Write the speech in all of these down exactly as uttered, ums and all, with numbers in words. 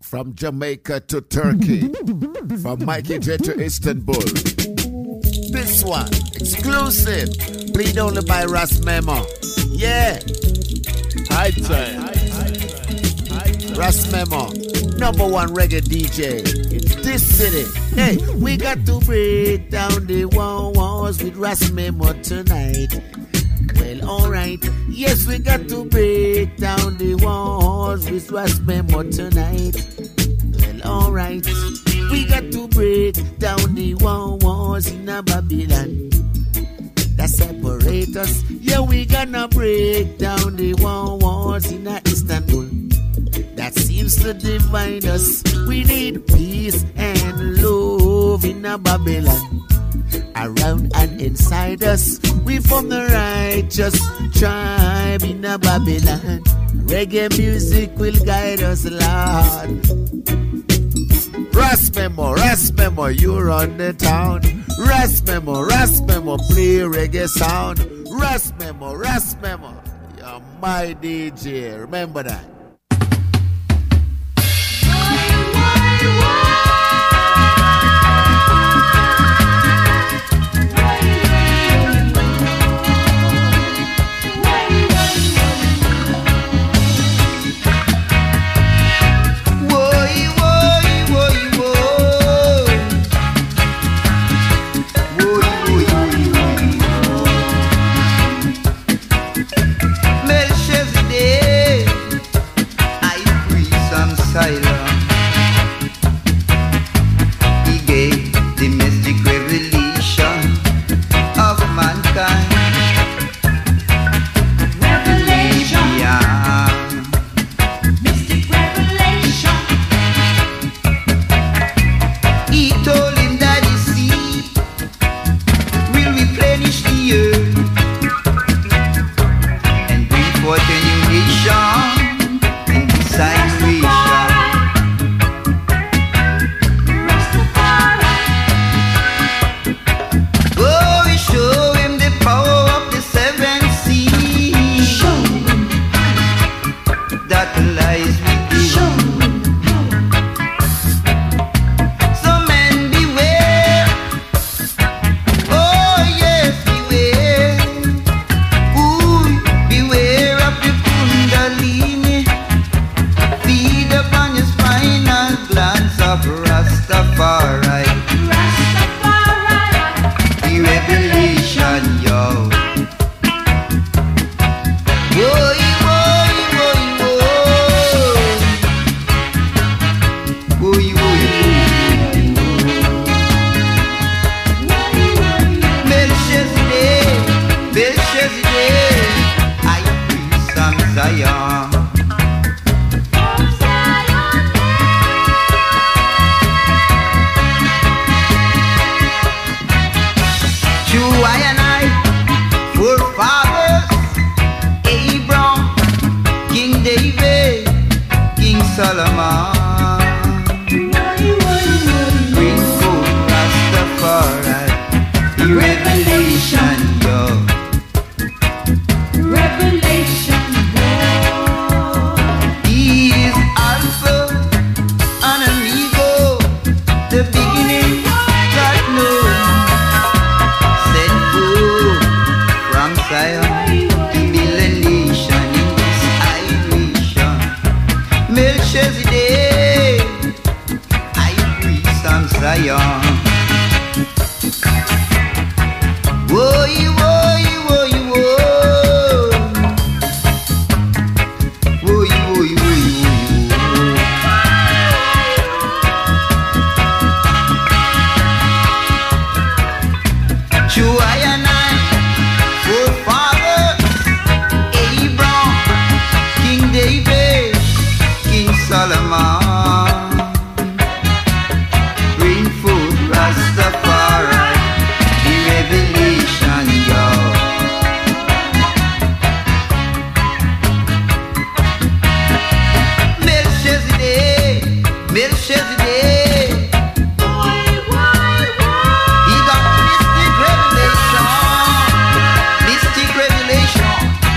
From Jamaica to Turkey. From Mikey J to Istanbul. This one, exclusive. Played only by Ras Memo. Yeah. High time. Ras Memo. Number one reggae D J in this city. Hey, we got to break down the walls with Ras Memo tonight. Well, alright. Yes, we got to break down the walls with Ras Memo tonight. Well, alright. We got to break down the walls in a Babylon that separate us. Yeah, we gonna break down the walls in a Istanbul that seems to divide us. We need peace and love in a Babylon around and inside us. We from the righteous tribe in a Babylon. Reggae music will guide us, Lord. Ras Memo, Ras Memo, you run the town. Ras Memo, Ras Memo, play reggae sound. Ras Memo, Ras Memo, you're my D J, remember that.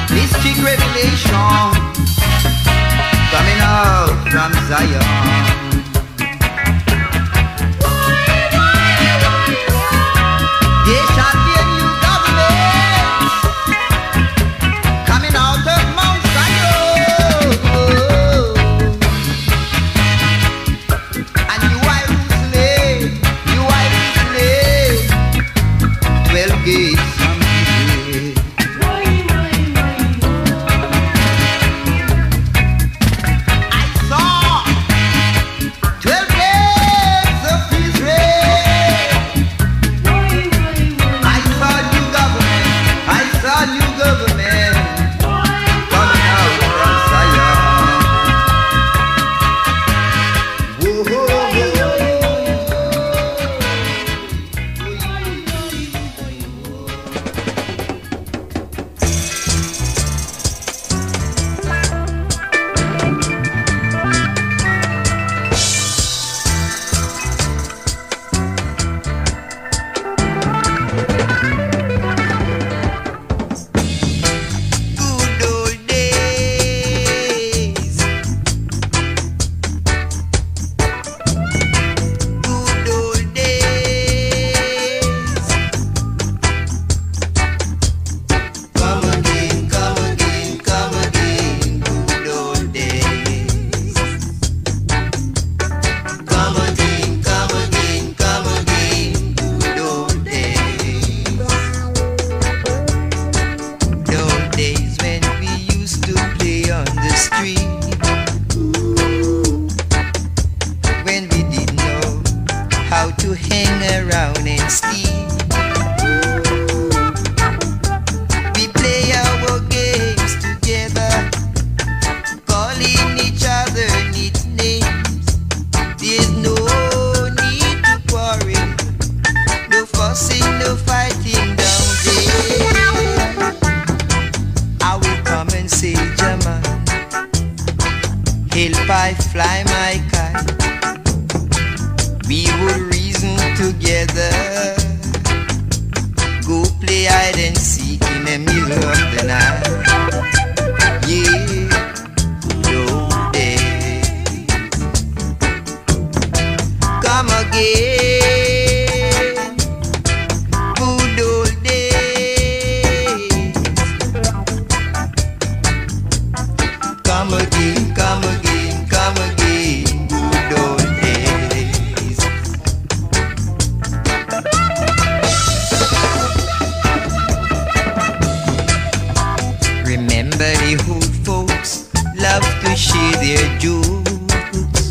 Zion. like I, we would reason together, go play hide and seek in the middle of the night. Yeah, good old days. Come again, good old days. Come again, come again, come again, good old days. Remember the old folks love to share their jokes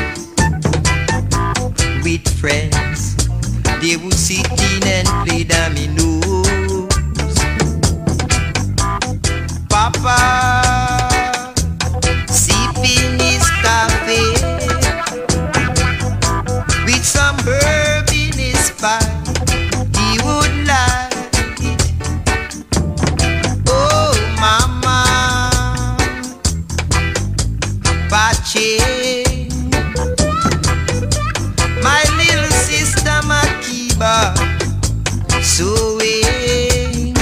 with friends. They would sit in and play dominoes. Papa sipping his coffee with some herb in his pipe. He would light it. Oh, mama, Pache, my little sister Makiba, sewing.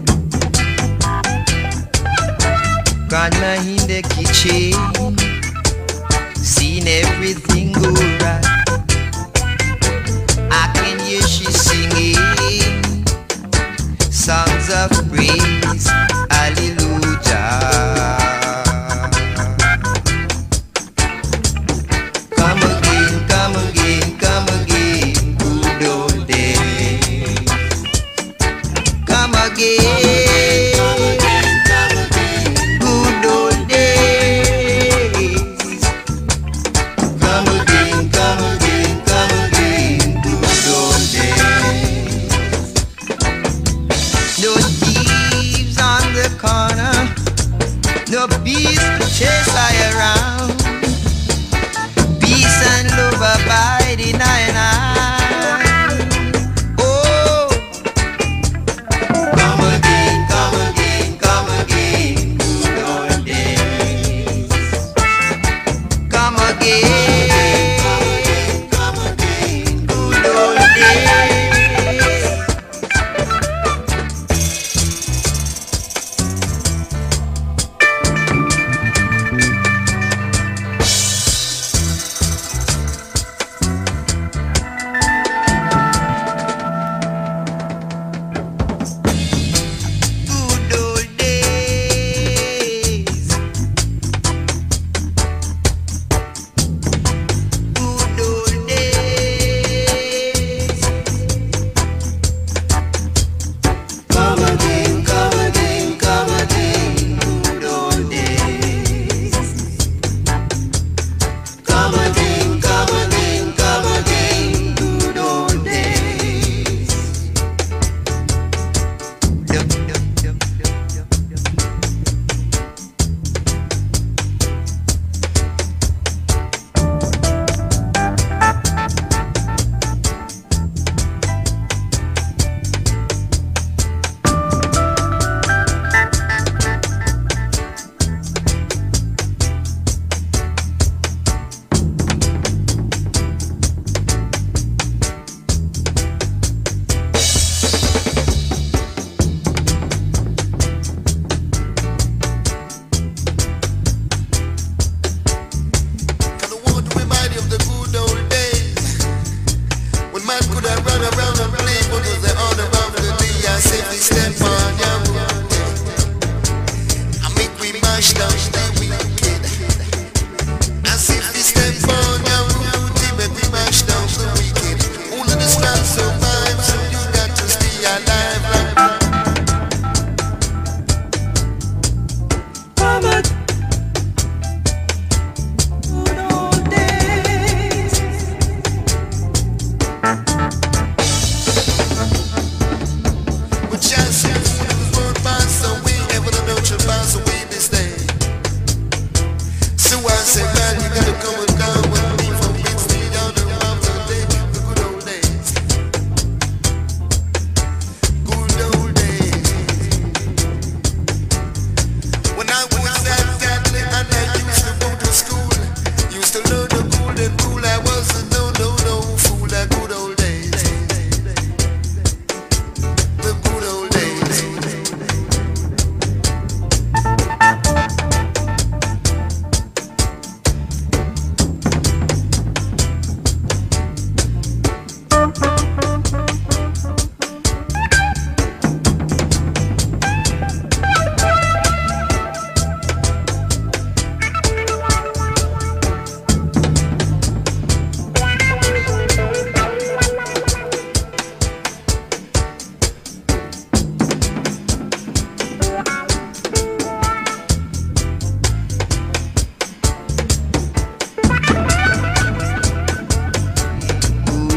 Grandma in the kitchen, seen everything go right. I can hear she singing songs of praise, hallelujah. Come again, come again, come again, good old days. Come again, good old days. Come again, come again, come again, good old days. No thieves on the corner, no beast to chase I around. Peace and love abide in I and I. Oh, come again, come again, come again, good old days. Come again.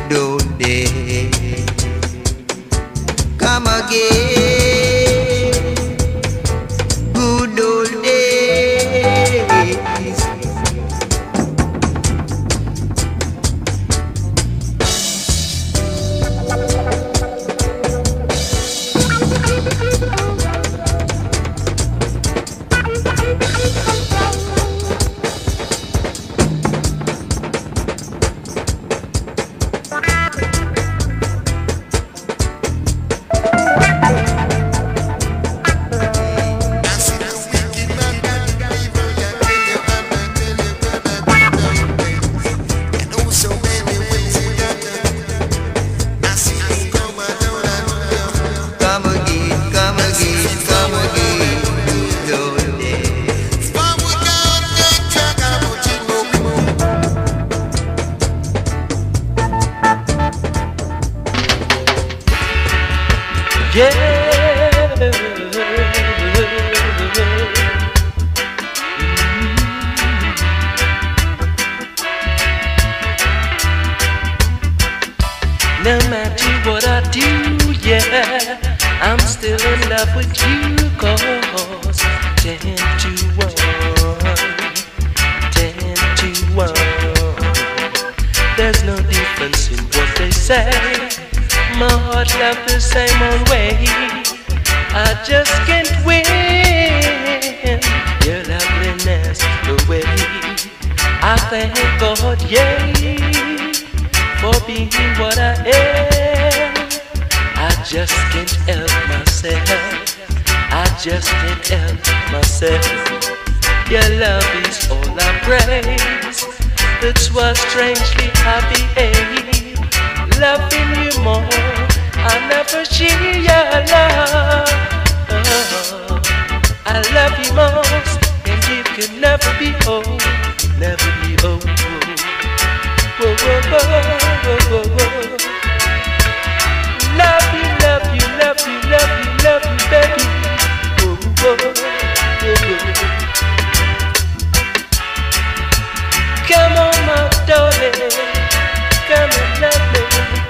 good old days come again, good old days. No matter what I do, yeah, I'm still in love with you, cause ten to one, ten to one. There's no difference in what they say. My heart loves the same old way. I just can't win your loveliness away. I thank God, yeah, for being what I am. I just can't help myself. I just can't help myself. Your love is all I praise. That's why strangely I behave. Loving you more, I never share your love. Oh, I love you most, and you can never be old, never be old. Whoa, whoa, whoa, whoa, whoa. Love you, love you, love you, love you, love you, baby. Whoa, whoa, whoa, whoa. Come on, my darling, come and love me.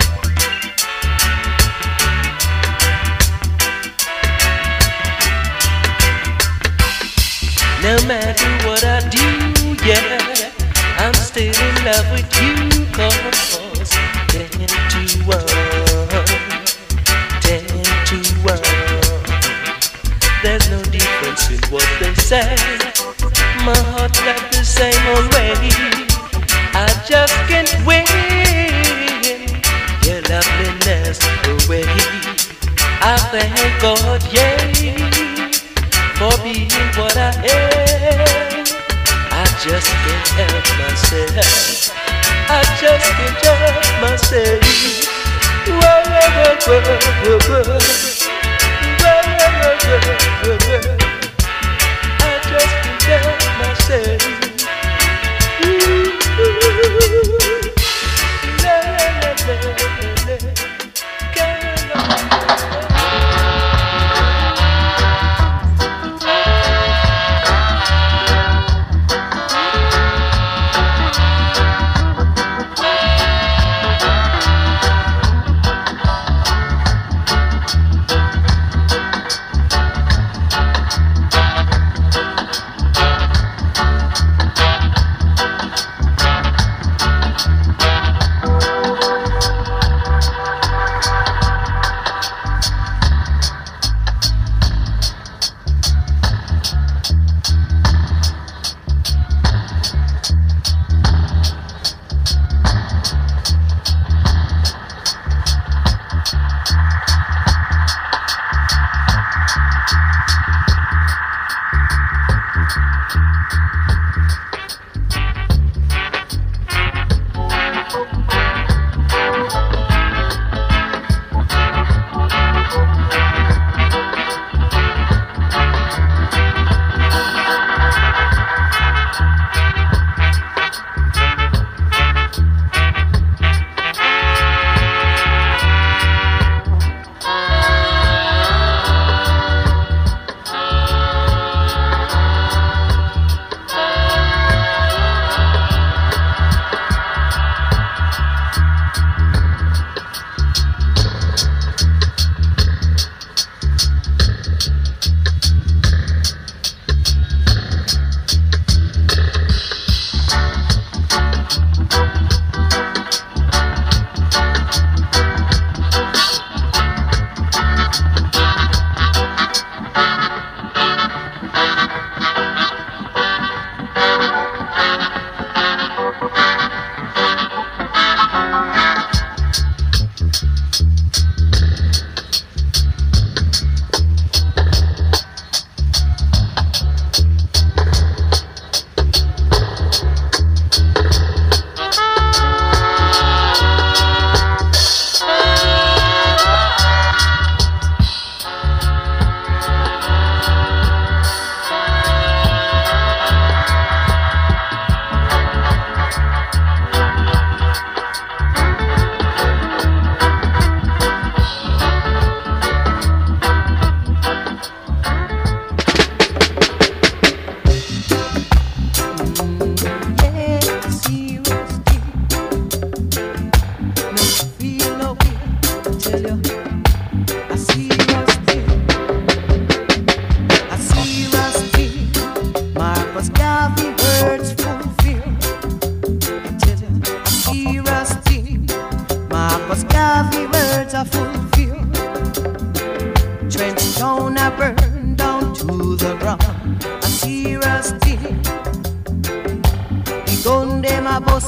No matter what I do, yeah, I'm still in love with you, cause ten to one, ten to one. There's no difference in what they say. My heart loves the same old way. I just can't win your loveliness away. I thank God, yeah, for being what I am. I just can't help myself. I just can't help myself. Whoa, whoa, whoa, whoa, whoa. Whoa, whoa, whoa, whoa. I just can't help myself. Ooh, ooh. La, la, la, la, la. Come on.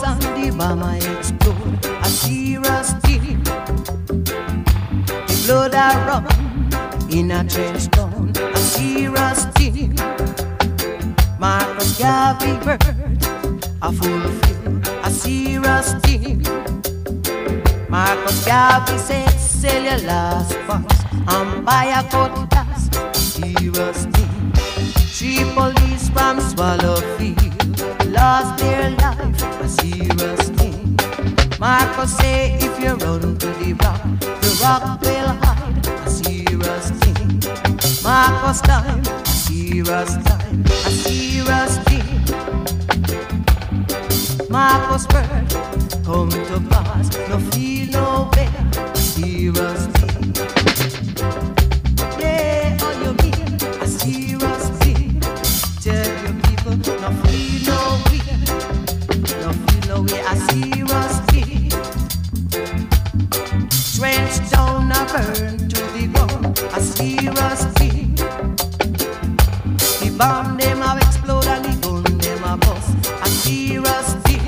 bus and the bomb I explode. A serious thing. The blood I run in a trench town. A serious thing. Marcus Garvey bird. A fulfill. A serious thing. Marcus Garvey said, sell your last funds and buy a cutlass. A serious thing. Three police from Swallowfield lost their life. A serious thing. Marcus say, if you run to the rock, the rock will hide. A serious thing. Marcus time. A serious time. A serious thing. Marcus bird come to pass. No feel no bear. A serious thing. Yeah, all you mean. A serious thing. Tell your people, no feel no way. No feel no way. A serious thing. Trench down a burn to the ground. A serious thing. The bomb them have explode and the gun them a bust. A serious thing.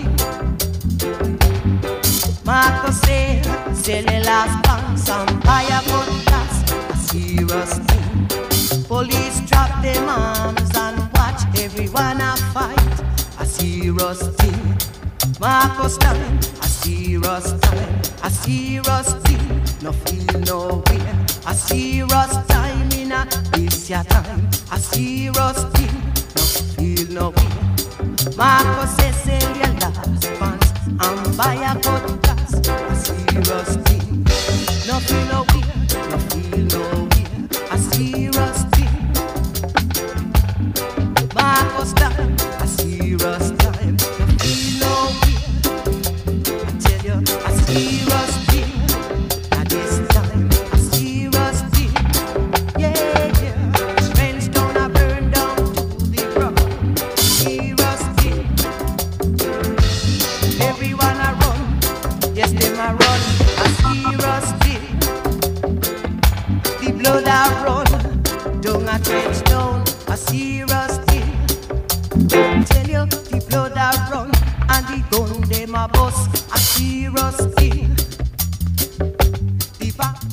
Marcus said, sell the last pants and buy a cutlass. A serious thing. Police drop them arms and watch everyone a fight. A serious thing. Marcus time. A serious time. A serious thing. No feel no way. A serious time in a this your time. A serious thing. No feel no way. Marcus says sell your last pants and buy a cutlass. A serious thing. No feel no way. No feel no way. A serious thing. Marcus time. A serious time. No feel no way. I tell you, a serious thing. At this time, a serious thing. Yeah, yeah. Friends down a burn down to the ground. Serious thing. Everyone a run. Yes, them a run. A serious thing. The blood a run. Down a trench down. A serious thing. Tell you, the blood a run. And the gun them a bust. A serious thing. The back.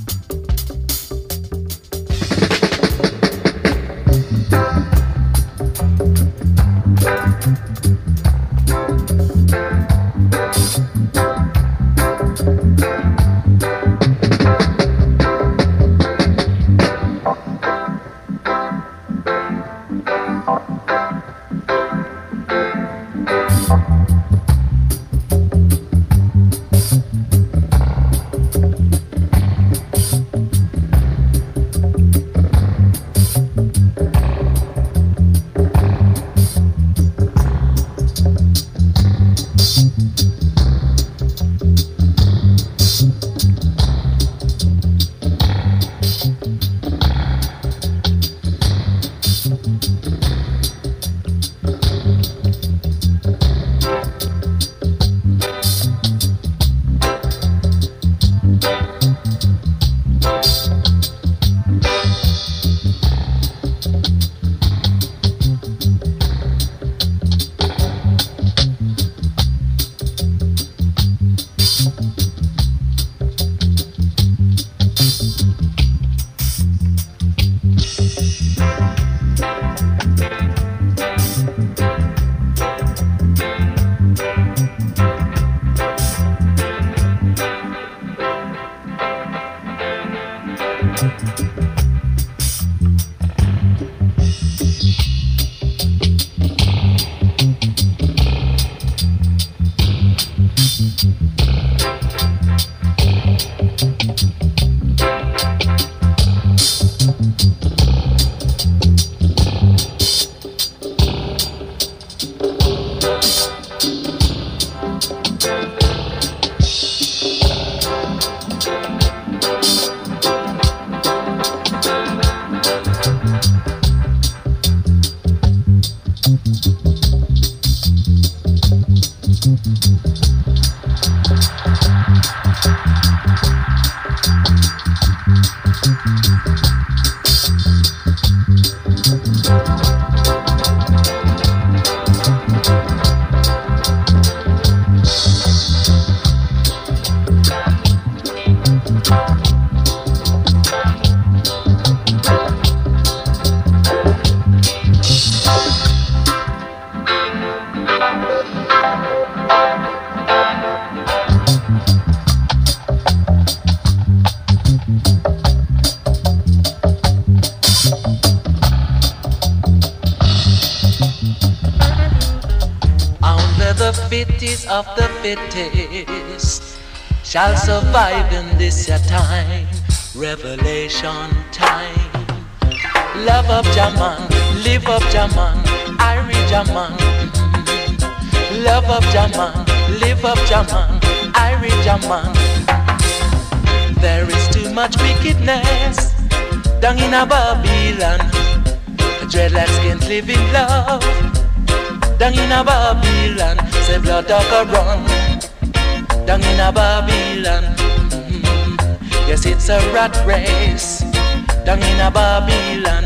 fittest of the fittest shall survive in this your time, revelation time. Love of Jaman, live of Jaman, Irish Jaman. Love of Jaman, live of Jaman, Irish Jaman. There is too much wickedness down in a Babylon. Dreadlocks can't live in love down in a Babylon. Say blood dog a run down in a Babylon. Mm-hmm. Yes, it's a rat race down in a Babylon.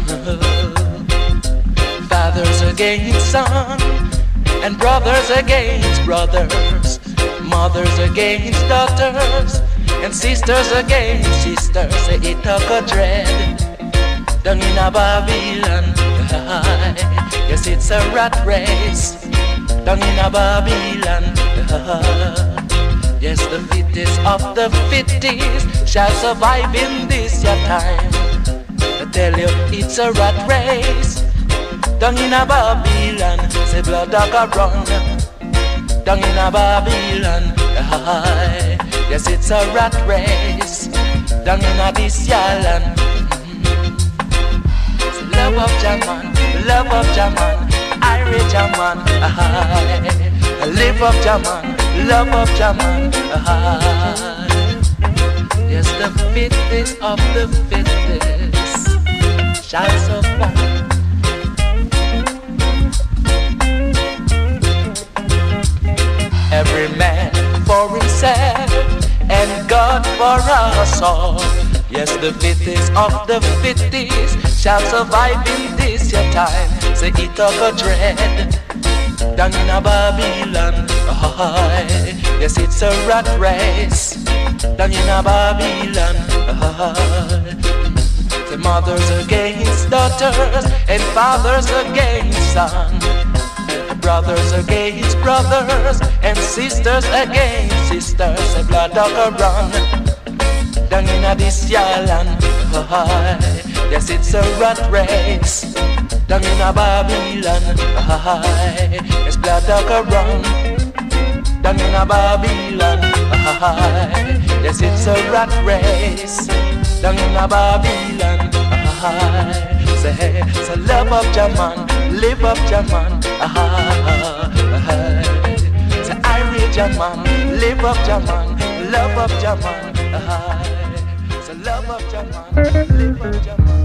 Fathers against son, and brothers against brothers, mothers against daughters, and sisters against sisters. Say it took a dread down in a Babylon. Yes, it's a rat race down in a Babylon. Yes, the fittest of the fittest shall survive in this your time. I tell you, it's a rat race down in a Babylon. Say blood dog a run down in a Babylon. Yes, it's a rat race down in a this your land. Love of Jaman, love of Jaman, Irish Jaman. Live of Jaman, love of Jaman. Yes, the fittest of the fittest shall survive. Every man for himself and God for us all. Yes, the fittest of the fittest shall survive in this your time. Say it up a dread down in a Babylon. Oh, yes, it's a rat race down in a Babylon. Oh, the mothers against daughters and fathers against sons, brothers against brothers and sisters against sisters. The blood dog a run down in a this your land. Oh, yes, it's a rat race down in a Babylon. Oh, yes, blood dog a run down in a Babylon. Oh, yes, it's a rat race down in a Babylon. Oh, say, say love of Jaman, live of Jaman. Oh, say Irish Jaman, live of Jaman, love of Jaman. Oh, say love of Jaman, live of Jaman.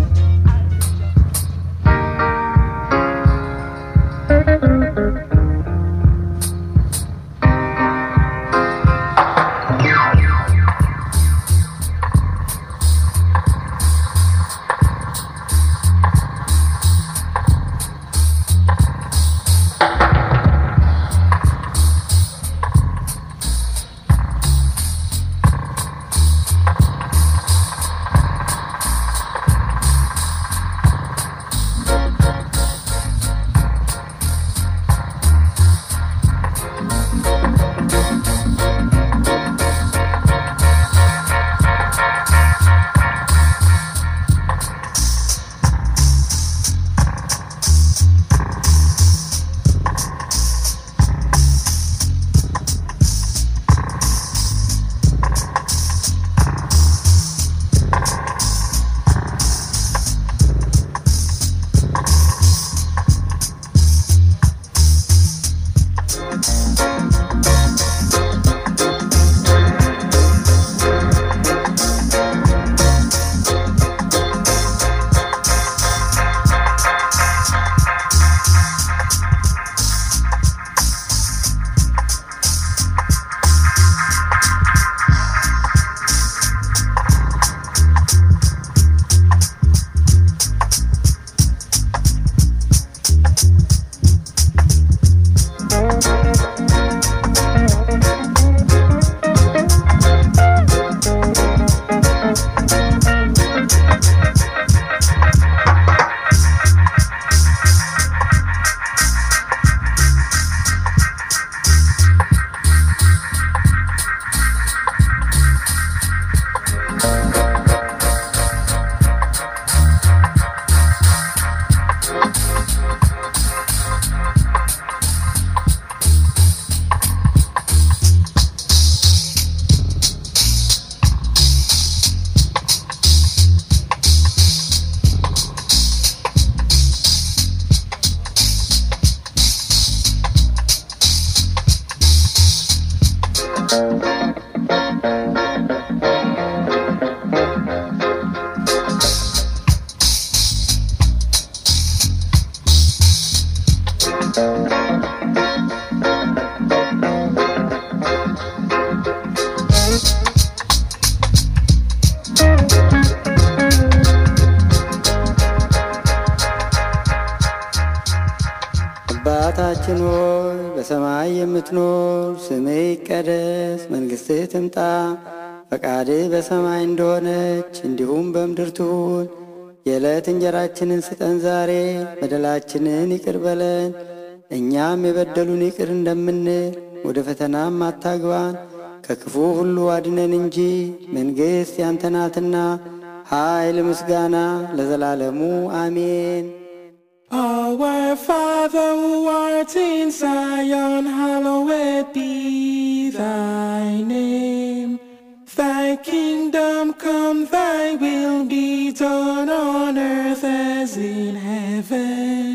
አባታችን ሆይ በሰማይ የምትኖር፣ ስምህ ይቀደስ፣ መንግሥትህ ትምጣ፣ ፈቃድህ በሰማይ እንደሆነች እንዲሁም በምድር ትሁን። የዕለት እንጀራችንን ስጠን ዛሬ፣ በደላችንን ይቅር በለን እኛም የበደሉን ይቅር እንደምንል፣ ወደ ፈተናም አታግባን ከክፉ ሁሉ አድነን እንጂ መንግሥት ያንተ ናትና ኃይል፣ ምስጋና ለዘላለሙ አሜን። Our Father who art in Zion, hallowed be thy name. Thy kingdom come, thy will be done on earth as in heaven.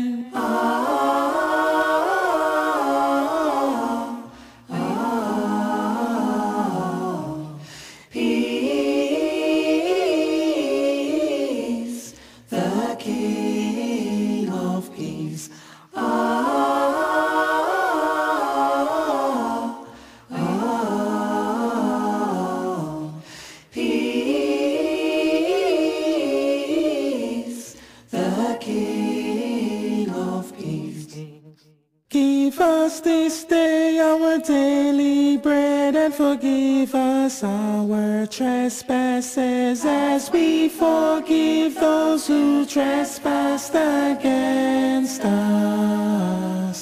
Give us this day our daily bread, and forgive us our trespasses as we forgive those who trespass against us.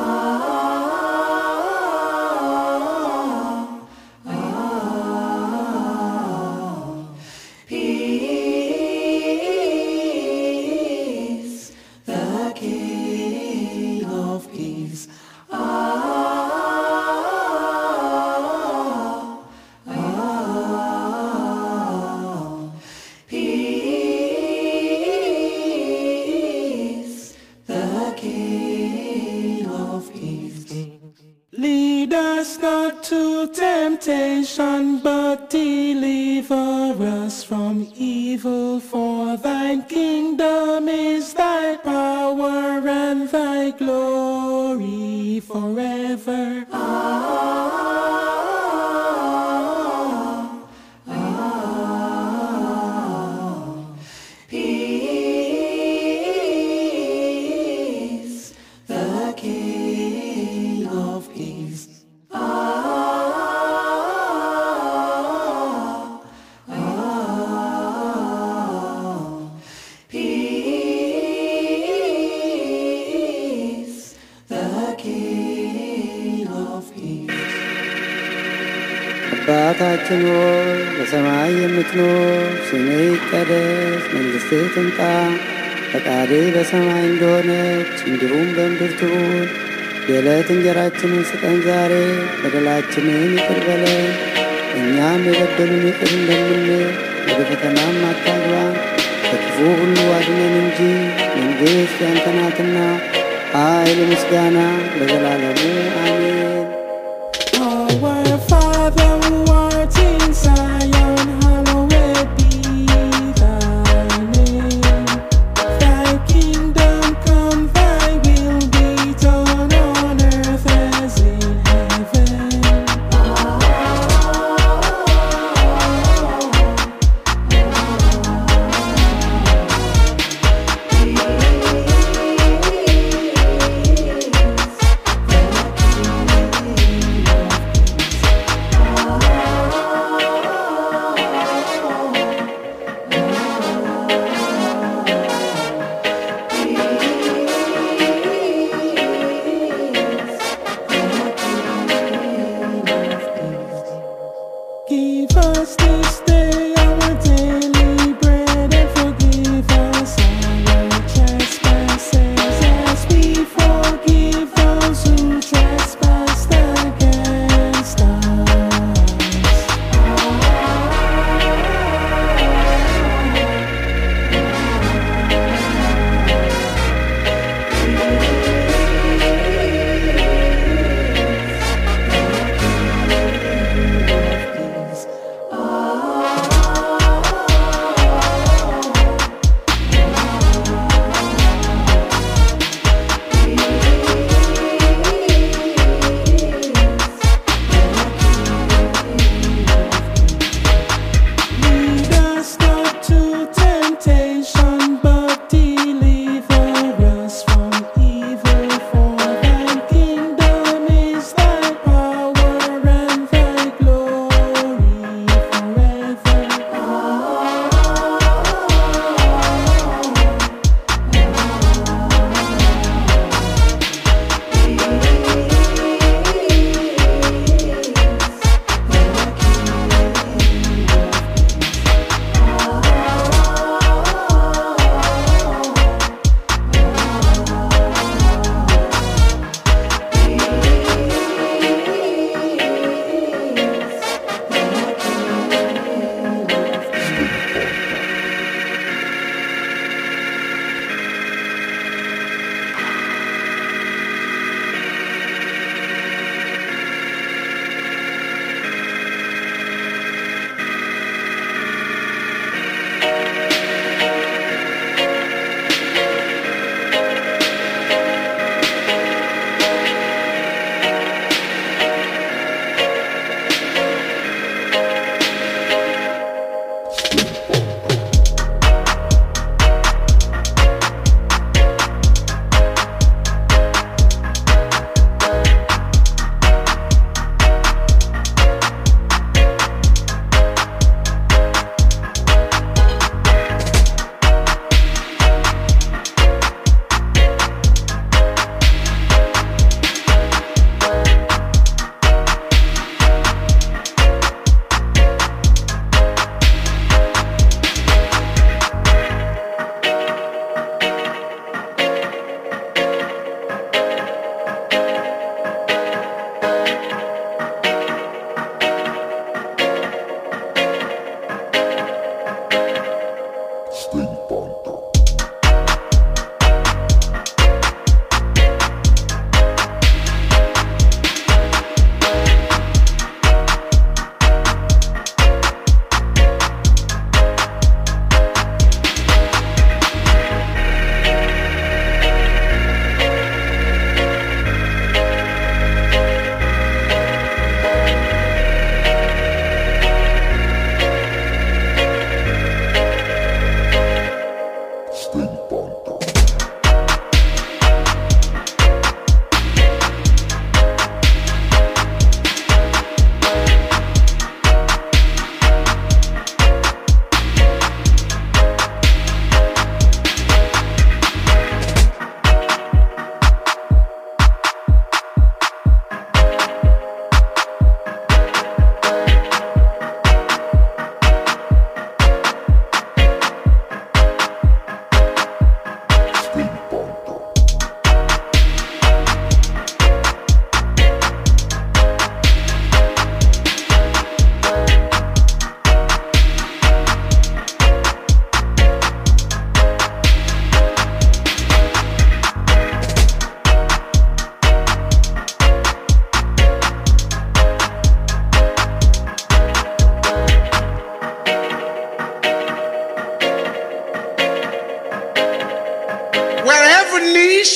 Lead us not to temptation, but deliver us from evil. For thine kingdom is thy power and thy glory forever. አባታችን ሆይ በሰማይ የምትኖር፣ ስምህ ይቀደስ፣ መንግሥትህ ትምጣ፣ ፈቃድህ በሰማይ እንደሆነች እንዲሁም በምድር ትሁን። የዕለት እንጀራችንን ስጠን ዛሬ፣ በደላችንን ይቅር በለን እኛም የበደሉን ይቅር እንደምንል፣ ወደ ፈተናም አታግባን ከክፉ ሁሉ አድነን እንጂ መንግሥት ያንተ ናትና ኃይል፣ ምስጋና ለዘላለሙ አሜን። Our Father who art in Zion, hallowed be thy name. Thy kingdom come, thy will be done on earth as in heaven. Give us this day our daily bread, and forgive us our trespasses as we forgive those who trespass against us.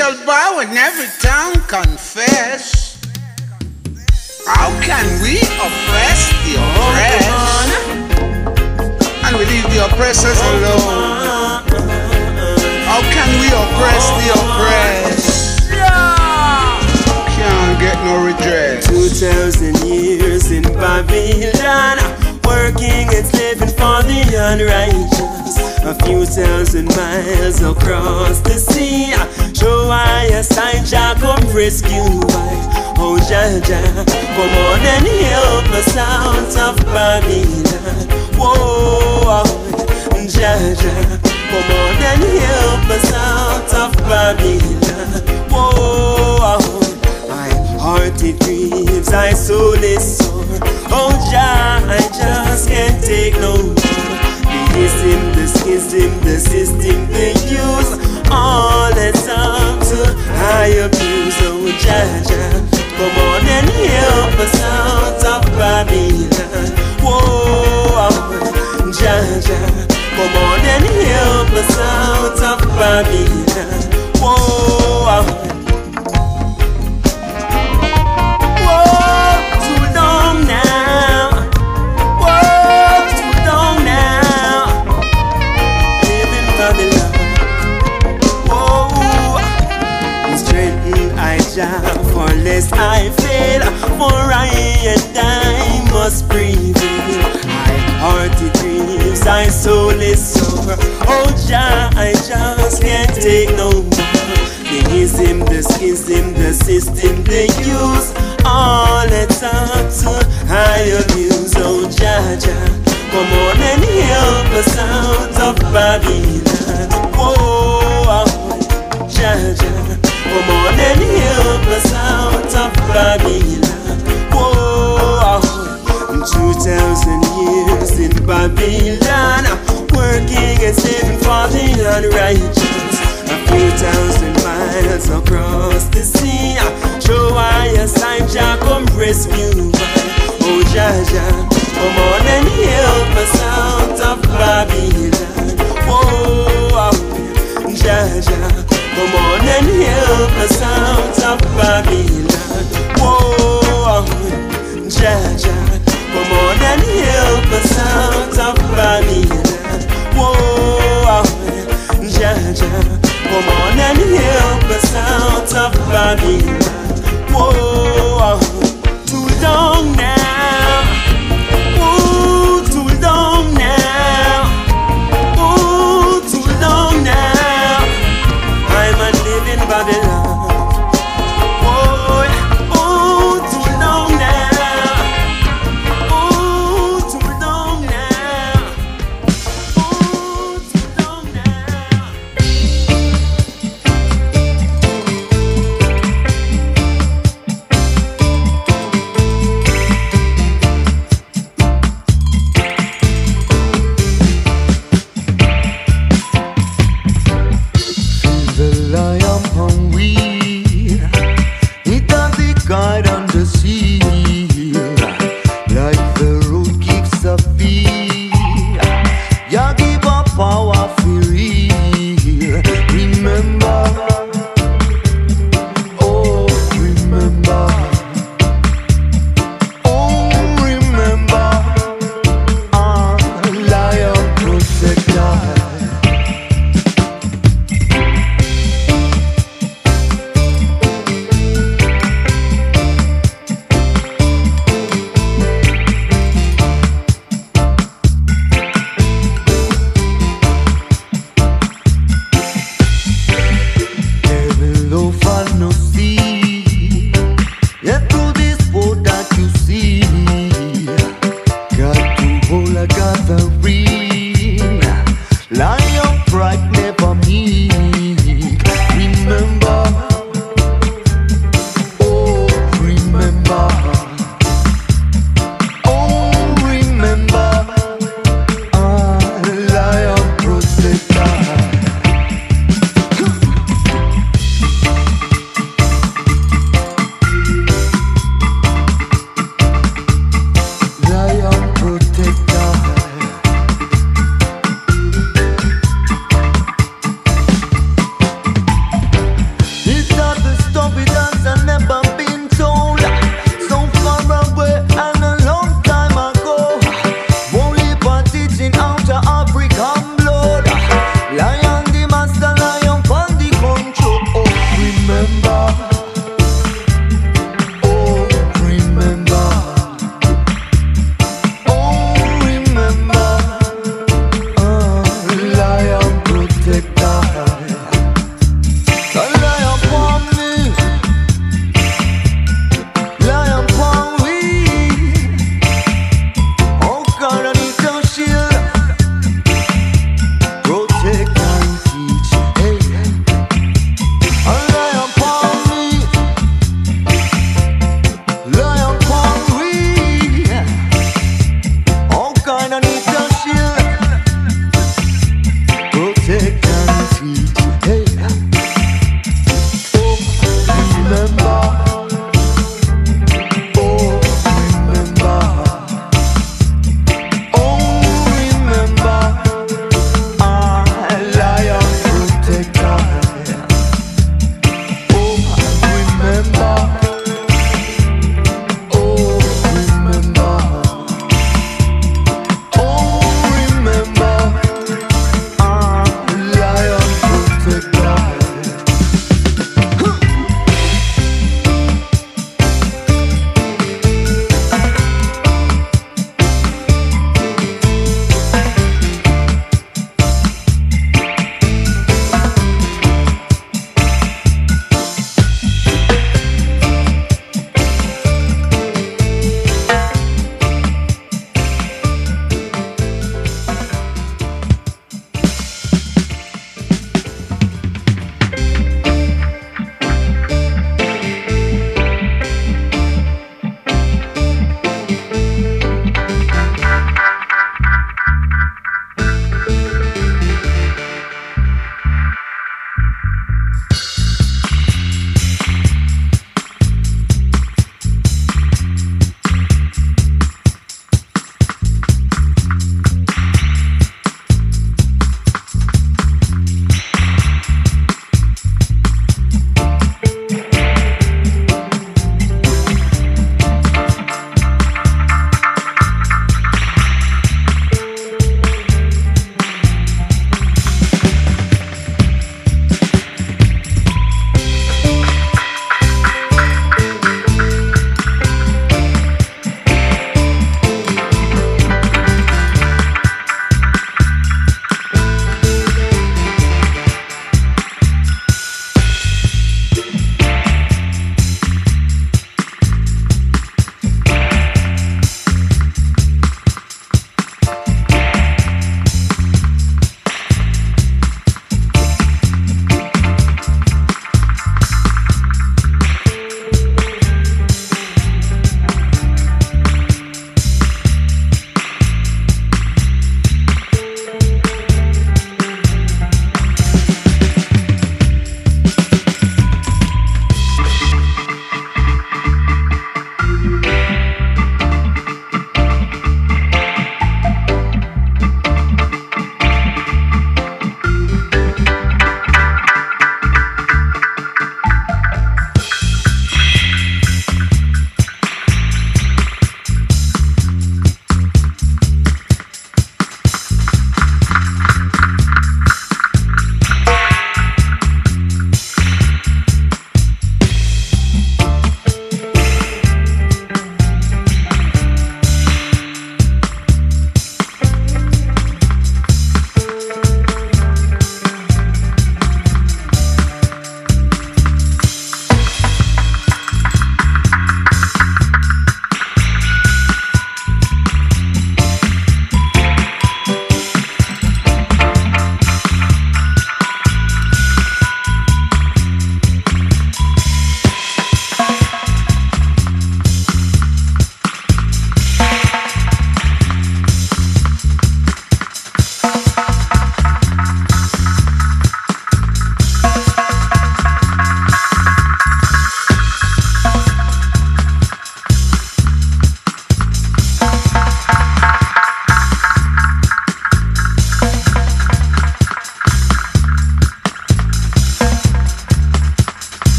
shall bow and every tongue confess. How can we oppress the oppressed and we leave the oppressors alone? How can we oppress the oppressed? Can't get no redress. Two thousand years in Babylon, working and slaving for the unrighteous. A few thousand miles across the sea, show why a sign Jah come rescue I. Oh Jah Jah, come on and help us out of Babylon. Whoa, Jah Jah, come on and help us out of Babylon. Whoa, my heart it grieves, my soul is sore. Oh Jah, I just can't take no more. The ism, the schism, the system they use, all that's up to high abuse. Oh Jah Jah, come on and help us out of Babylon. Whoa, Jah Jah, come on and help us out of Babylon. Whoa. For lest I fail, for I and I must prevail. My heart it grieves, my soul is sore. Oh Jah, I just can't take no more. The ism, the schism, the system they use, all it's up to high abuse. Oh Jah Jah, come on and help us out of Babylon. Oh, Jah Jah, come on and help us out of Babylon. Whoa, two thousand years in Babylon, working and saving for the unrighteous. A few thousand miles across the sea, show why a sign Jah come rescue. Oh Jah Jah, come on and help us out of Babylon. Whoa, Jah Jah, come on and help us out of Babylon. Whoa, Jah Jah, come on and help us out of Babylon. Whoa, Jah Jah, come on and help us out of Babylon. Whoa, too long now. Ooh, too long now. Ooh, too long now. I'm a living Babylon. Oh, oh, too long now. Oh, too long now. Oh, too long now.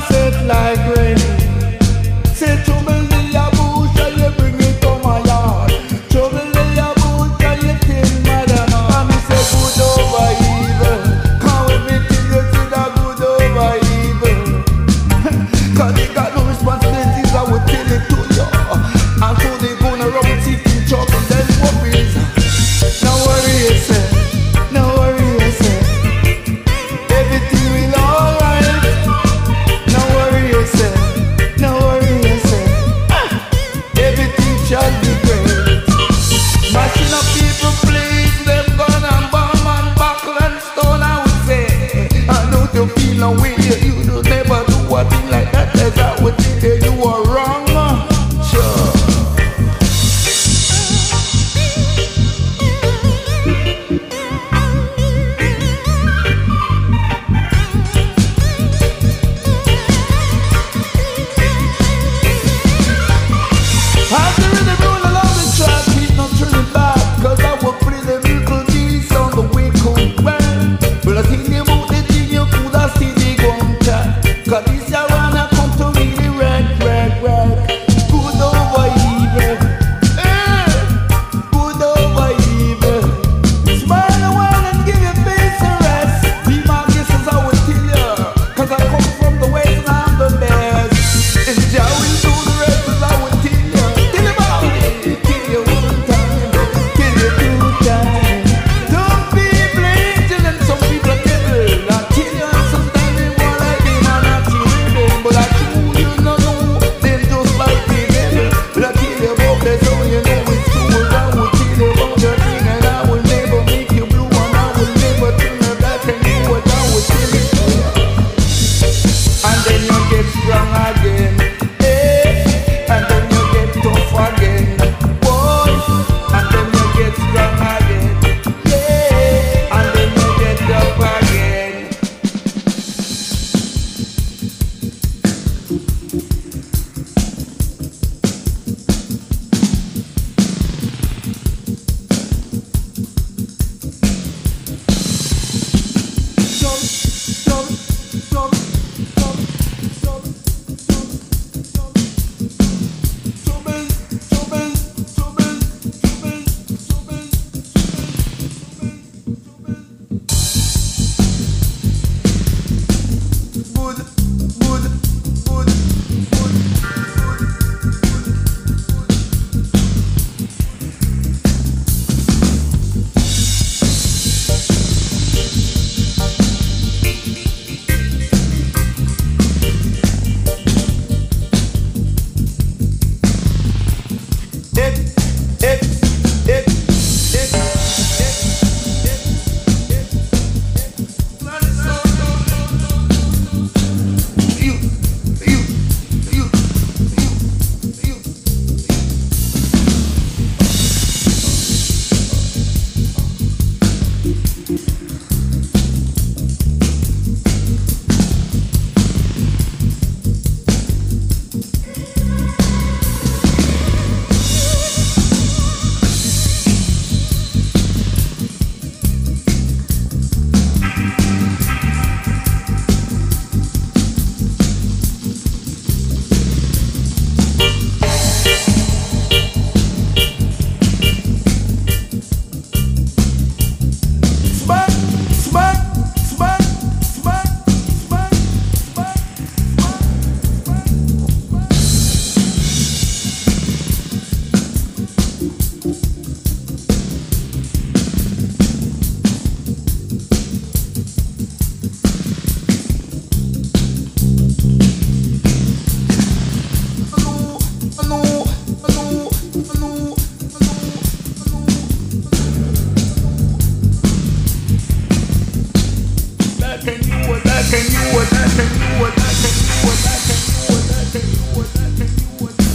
set like rain. Say trouble in your bush and you bring it to my yard. Trouble in your bush and you kill mother. And me say good over evil. Come with me till you see the good over evil. Cause they got no responsibilities, I would tell it to you. And so they gonna rub seeking trouble, then worries. No worry yourself, no worry yourself. Everything will alright. No worry yourself, no worry yourself. Everything shall be great. Mashing up people, please, them gun and bomb and buckle and stone, I would say. I know you feel no way, you, you do never do a thing like that. As I would say you are wrong. Sure. After the roll along the track, he's not turning back. Cause I will play the little beats on the way come back. But I think about the thing you could have seen the gun chat. Cause this year when I come to me the red, red, red. Good over evil. Eh, good over evil. Smile a while and give your face a rest. Be my guesses I will tell you. Cause I come from the west and I'm the best. And Jah will do the rest as I will tell you. Tell him about it. Tell you one time. Tell you two times. Don't be blinking and some people are devil. I tell you sometimes they want like them and not you rebel. But I true you no know them just like the devil. But I tell you about that so you know it's true. I will tell you about your thing and I will never make you blue and I will never turn your back and do what I will tell you. And then you get strong again, eh? And then you get tough again, boy. And then you get strong again, yeah. And then you get tough again. Jump, jump, jump, jump, jump, jump, jump. Trouble, trouble, trouble, trouble, trouble, trouble, trouble. Good, good, good, good, It, it, it, it, it, it, it, You, you, you, you, you. Smack, smack, smack, smack, smack, smack, That can you, what that can you, what that can you, what that can you, what that can you, what that can you, what that can you, what that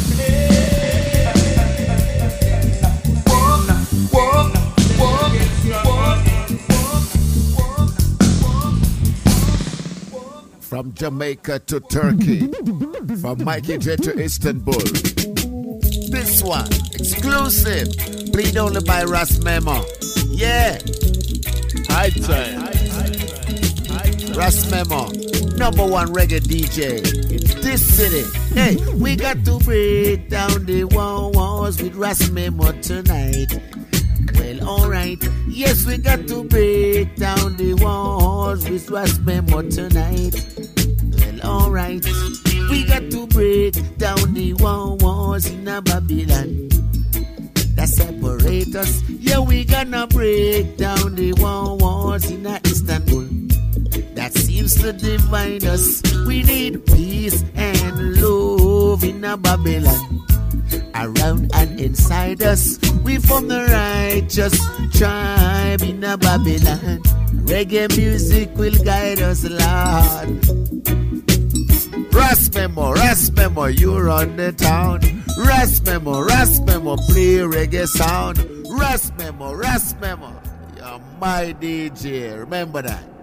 can you. From Jamaica to Turkey, from Mikey J to Istanbul. This one, exclusive, played only by Ras Memo. Yeah. High time. Ras Memo. number one reggae D J in this city. Hey, we got to break down the walls with Ras Memo tonight. Well, alright, yes, we got to break down the walls with Ras Memo tonight. Well, alright, we got to break down the walls in a Babylon that separate us. Yeah, we gonna break down the walls in a Istanbul that seems to divide us. We need peace and love in a Babylon around and inside us. We from the righteous tribe in a Babylon. Reggae music will guide us, Lord. Ras Memo, Ras Memo, you run the town. Ras Memo, Ras Memo, play reggae sound. Ras Memo, Ras Memo, you're my D J, remember that.